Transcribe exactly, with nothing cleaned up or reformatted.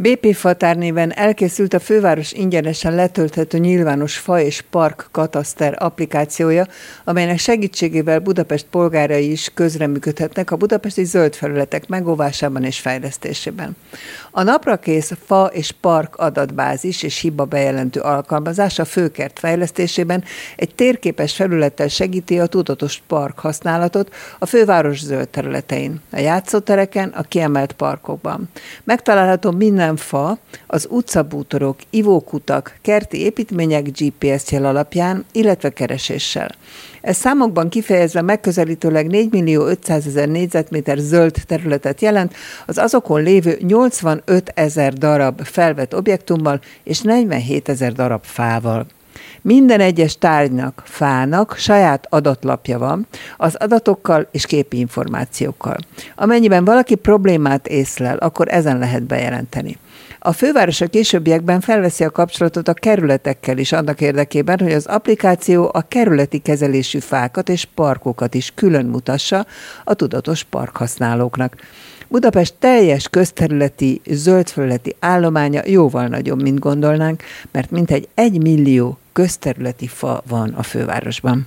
bé pé Fatár néven elkészült a főváros ingyenesen letölthető nyilvános fa és park kataszter applikációja, amelynek segítségével Budapest polgárai is közreműködhetnek a budapesti zöld felületek megóvásában és fejlesztésében. A naprakész fa és park adatbázis és hiba bejelentő alkalmazás a főkert fejlesztésében egy térképes felülettel segíti a tudatos park használatot a főváros zöld területein, a játszótereken, a kiemelt parkokban. Megtalálható minden fa az utcabútorok, ivókutak, kerti építmények gé pé es jel alapján, illetve kereséssel. Ez számokban kifejezve megközelítőleg négymillió-ötszázezer négyzetméter zöld területet jelent, az azokon lévő nyolcvanötezer darab felvett objektummal és negyvenhétezer darab fával. Minden egyes tárgynak, fának saját adatlapja van, az adatokkal és képi információkkal. Amennyiben valaki problémát észlel, akkor ezen lehet bejelenteni. A főváros a későbbiekben felveszi a kapcsolatot a kerületekkel is annak érdekében, hogy az applikáció a kerületi kezelésű fákat és parkokat is külön mutassa a tudatos parkhasználóknak. Budapest teljes közterületi, zöldfelületi állománya jóval nagyobb, mint gondolnánk, mert mintegy egy millió közterületi fa van a fővárosban.